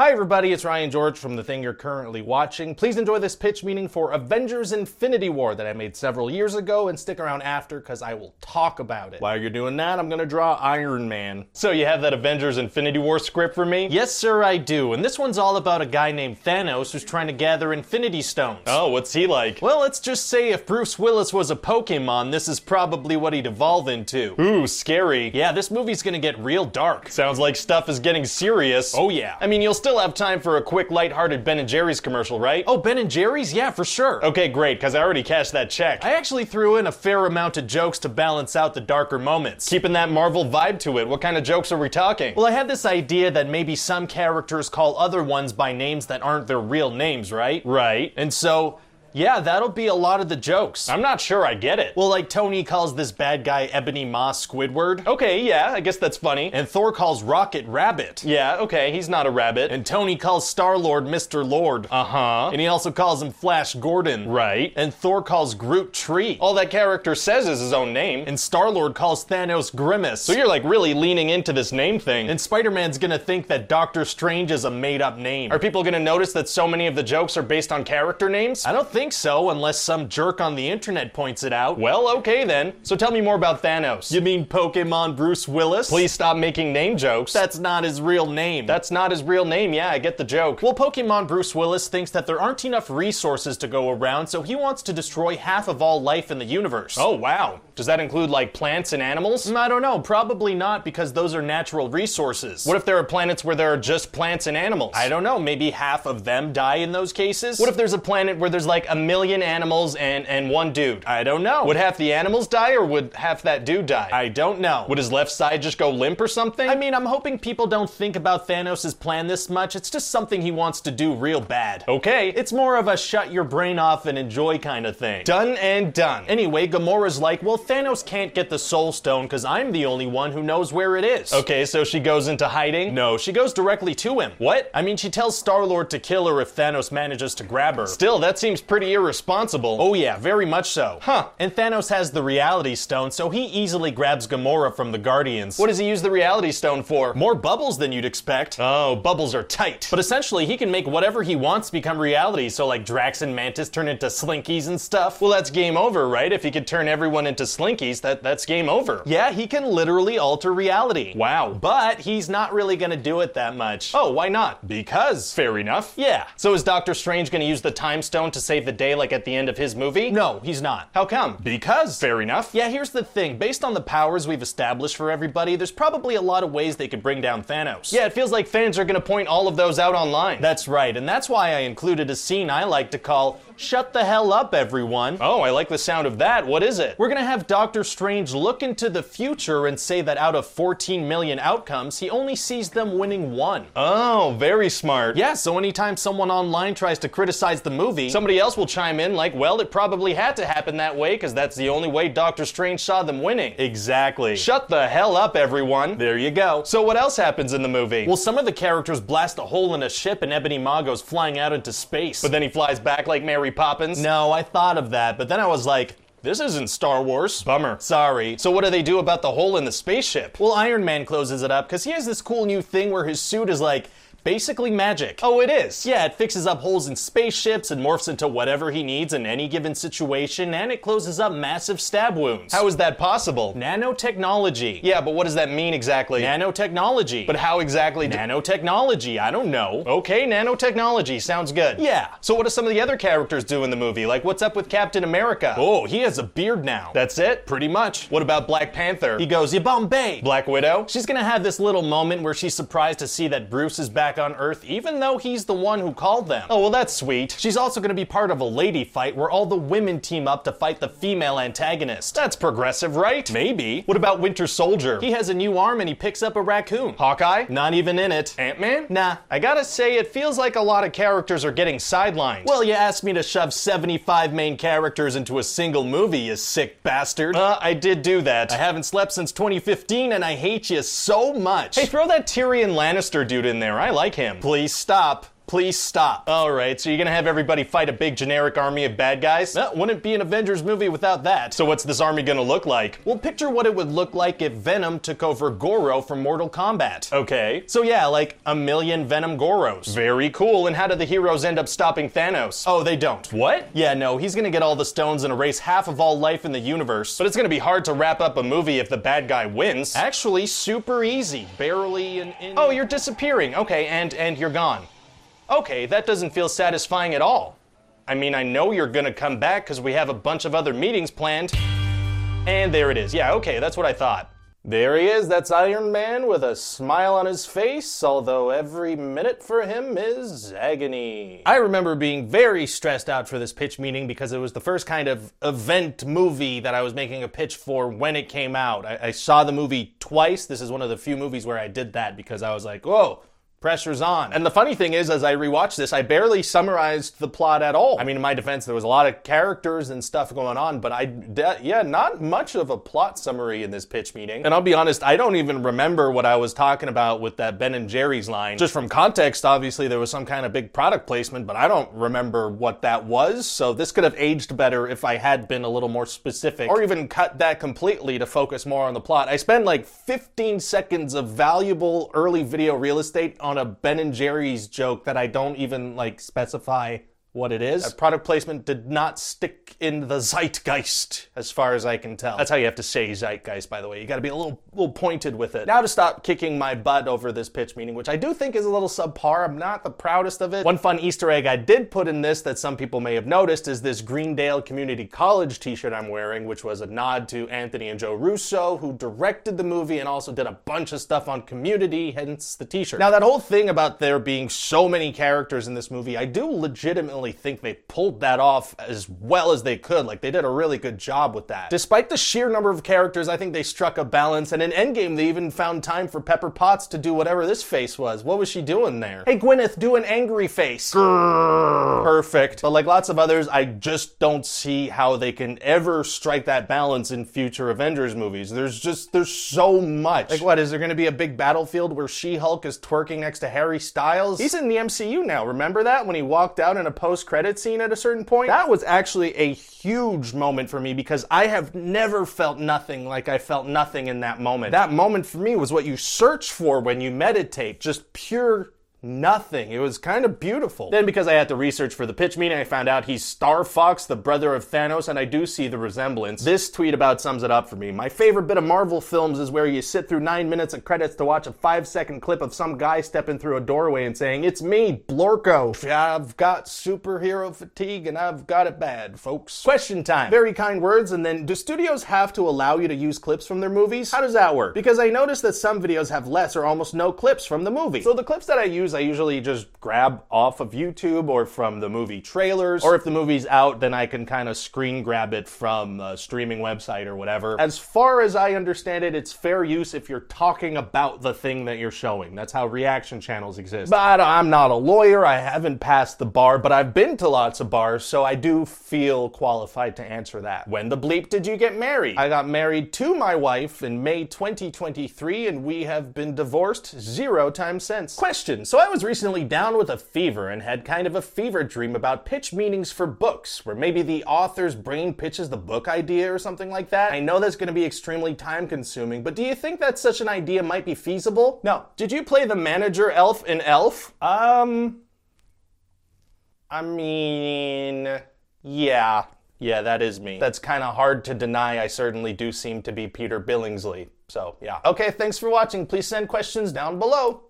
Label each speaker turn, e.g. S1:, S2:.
S1: Hi everybody, it's Ryan George from the thing you're currently watching. Please enjoy this pitch meeting for Avengers Infinity War that I made several years ago, and stick around after because I will talk about it. While you're doing that, I'm gonna draw Iron Man. So you have that Avengers Infinity War script for me? Yes sir, I do, and this one's all about a guy named Thanos who's trying to gather Infinity Stones. Oh, what's he like? Well, let's just say if Bruce Willis was a Pokemon, this is probably what he'd evolve into. Ooh, scary. Yeah, this movie's gonna get real dark. Sounds like stuff is getting serious. Oh yeah. I mean, you'll still have time for a quick lighthearted Ben & Jerry's commercial, right? Oh, Ben & Jerry's? Yeah, for sure. Okay, great, because I already cashed that check. I actually threw in a fair amount of jokes to balance out the darker moments. Keeping that Marvel vibe to it. What kind of jokes are we talking? Well, I had this idea that maybe some characters call other ones by names that aren't their real names, right? Right. And so, yeah, that'll be a lot of the jokes. I'm not sure I get it. Well, like Tony calls this bad guy Ebony Maw Squidward. Okay, yeah, I guess that's funny. And Thor calls Rocket Rabbit. Yeah, okay, he's not a rabbit. And Tony calls Star-Lord Mr. Lord. Uh-huh. And he also calls him Flash Gordon. Right. And Thor calls Groot Tree. All that character says is his own name. And Star-Lord calls Thanos Grimace. So you're like really leaning into this name thing. And Spider-Man's gonna think that Doctor Strange is a made-up name. Are people gonna notice that so many of the jokes are based on character names? I don't think so, unless some jerk on the internet points it out. Well, okay then. So tell me more about Thanos. You mean Pokemon Bruce Willis? Please stop making name jokes. That's not his real name. That's not his real name, yeah, I get the joke. Well, Pokemon Bruce Willis thinks that there aren't enough resources to go around, so he wants to destroy half of all life in the universe. Oh, wow. Does that include, like, plants and animals? I don't know. Probably not, because those are natural resources. What if there are planets where there are just plants and animals? I don't know. Maybe half of them die in those cases? What if there's a planet where there's, like, 1,000,000 animals and one dude? I don't know. Would half the animals die, or would half that dude die? I don't know. Would his left side just go limp or something? I mean, I'm hoping people don't think about Thanos' plan this much. It's just something he wants to do real bad. Okay. It's more of a shut your brain off and enjoy kind of thing. Done and done. Anyway, Gamora's like, well, Thanos can't get the Soul Stone because I'm the only one who knows where it is. Okay, so she goes into hiding? No, she goes directly to him. What? I mean, she tells Star-Lord to kill her if Thanos manages to grab her. Still, that seems pretty irresponsible. Oh yeah, very much so. Huh. And Thanos has the Reality Stone, so he easily grabs Gamora from the Guardians. What does he use the Reality Stone for? More bubbles than you'd expect. Oh, bubbles are tight. But essentially, he can make whatever he wants become reality, so like Drax and Mantis turn into Slinkies and stuff. Well, that's game over, right? If he could turn everyone into Slinkies, that's game over. Yeah, he can literally alter reality. Wow. But he's not really gonna do it that much. Oh, why not? Because. Fair enough. Yeah. So is Doctor Strange gonna use the Time Stone to save the day like at the end of his movie? No, he's not. How come? Because. Fair enough. Yeah, here's the thing. Based on the powers we've established for everybody, there's probably a lot of ways they could bring down Thanos. Yeah, it feels like fans are gonna point all of those out online. That's right, and that's why I included a scene I like to call Shut the Hell Up, Everyone. Oh, I like the sound of that. What is it? We're gonna have Doctor Strange look into the future and say that out of 14 million outcomes, he only sees them winning one. Oh, very smart. Yeah, so anytime someone online tries to criticize the movie, somebody else will chime in like, well, it probably had to happen that way because that's the only way Doctor Strange saw them winning. Exactly. Shut the hell up, everyone. There you go. So what else happens in the movie? Well, some of the characters blast a hole in a ship and Ebony Maw goes flying out into space. But then he flies back like Mary Poppins? No, I thought of that, but then I was like, this isn't Star Wars. Bummer. Sorry. So what do they do about the hole in the spaceship? Well, Iron Man closes it up because he has this cool new thing where his suit is like, basically magic. Oh, it is? Yeah, it fixes up holes in spaceships and morphs into whatever he needs in any given situation, and it closes up massive stab wounds. How is that possible? Nanotechnology. Yeah, but what does that mean exactly? Nanotechnology. But how exactly? Nanotechnology. I don't know. Okay, nanotechnology. Sounds good. Yeah. So what do some of the other characters do in the movie? Like, what's up with Captain America? Oh, he has a beard now. That's it? Pretty much. What about Black Panther? He goes, "Ya Bombay." Black Widow? She's gonna have this little moment where she's surprised to see that Bruce is back on Earth, even though he's the one who called them. Oh, well, that's sweet. She's also going to be part of a lady fight where all the women team up to fight the female antagonist. That's progressive, right? Maybe. What about Winter Soldier? He has a new arm and he picks up a raccoon. Hawkeye? Not even in it. Ant-Man? Nah. I gotta say, it feels like a lot of characters are getting sidelined. Well, you asked me to shove 75 main characters into a single movie, you sick bastard. I did do that. I haven't slept since 2015 and I hate you so much. Hey, throw that Tyrion Lannister dude in there. I like him. Please stop. Please stop. Alright, so you're gonna have everybody fight a big generic army of bad guys? That wouldn't be an Avengers movie without that. So what's this army gonna look like? Well, picture what it would look like if Venom took over Goro from Mortal Kombat. Okay. So yeah, like 1,000,000 Venom Goros. Very cool, and how do the heroes end up stopping Thanos? Oh, they don't. What? Yeah, no, he's gonna get all the stones and erase half of all life in the universe. But it's gonna be hard to wrap up a movie if the bad guy wins. Actually, super easy. Barely Oh, you're disappearing. Okay, and you're gone. Okay, that doesn't feel satisfying at all. I mean, I know you're gonna come back because we have a bunch of other meetings planned. And there it is. Yeah, okay, that's what I thought. There he is, that's Iron Man with a smile on his face, although every minute for him is agony. I remember being very stressed out for this pitch meeting because it was the first kind of event movie that I was making a pitch for when it came out. I saw the movie twice. This is one of the few movies where I did that because I was like, whoa. Pressure's on. And the funny thing is, as I rewatched this, I barely summarized the plot at all. I mean, in my defense, there was a lot of characters and stuff going on, but not much of a plot summary in this pitch meeting. And I'll be honest, I don't even remember what I was talking about with that Ben & Jerry's line. Just from context, obviously, there was some kind of big product placement, but I don't remember what that was, so this could have aged better if I had been a little more specific, or even cut that completely to focus more on the plot. I spent like 15 seconds of valuable early video real estate on a Ben & Jerry's joke that I don't even specify what it is. That product placement did not stick in the zeitgeist, as far as I can tell. That's how you have to say zeitgeist, by the way. You gotta be a little pointed with it. Now to stop kicking my butt over this pitch meeting, which I do think is a little subpar. I'm not the proudest of it. One fun Easter egg I did put in this that some people may have noticed is this Greendale Community College t-shirt I'm wearing, which was a nod to Anthony and Joe Russo, who directed the movie and also did a bunch of stuff on Community, hence the t-shirt. Now that whole thing about there being so many characters in this movie, I do legitimately think they pulled that off as well as they could. Like, they did a really good job with that. Despite the sheer number of characters, I think they struck a balance, and in Endgame they even found time for Pepper Potts to do whatever this face was. What was she doing there? Hey Gwyneth, do an angry face. Grrr. Perfect. But like lots of others, I just don't see how they can ever strike that balance in future Avengers movies. There's so much. Like what, is there gonna be a big battlefield where She-Hulk is twerking next to Harry Styles? He's in the MCU now, remember that? When he walked out in a post-credit scene at a certain point? That was actually a huge moment for me because I have never felt nothing like I felt nothing in that moment. That moment for me was what you search for when you meditate, just pure nothing. It was kind of beautiful. Then because I had to research for the pitch meeting, I found out he's Star Fox, the brother of Thanos, and I do see the resemblance. This tweet about sums it up for me. My favorite bit of Marvel films is where you sit through 9 minutes of credits to watch a 5-second clip of some guy stepping through a doorway and saying, "It's me, Blorko. I've got superhero fatigue and I've got it bad, folks." Question time. Very kind words, and then do studios have to allow you to use clips from their movies? How does that work? Because I noticed that some videos have less or almost no clips from the movie. So the clips that I use, I usually just grab off of YouTube or from the movie trailers, or if the movie's out, then I can kind of screen grab it from a streaming website or whatever. As far as I understand it, it's fair use if you're talking about the thing that you're showing. That's how reaction channels exist. But I'm not a lawyer, I haven't passed the bar, but I've been to lots of bars, so I do feel qualified to answer that. When the bleep did you get married? I got married to my wife in May 2023, and we have been divorced 0 times since. Question. So I was recently down with a fever and had kind of a fever dream about pitch meetings for books, where maybe the author's brain pitches the book idea or something like that. I know that's going to be extremely time consuming, but do you think that such an idea might be feasible? No. Did you play the manager elf in Elf? I mean, yeah, that is me. That's kind of hard to deny. I certainly do seem to be Peter Billingsley. So, yeah. Okay, thanks for watching. Please send questions down below.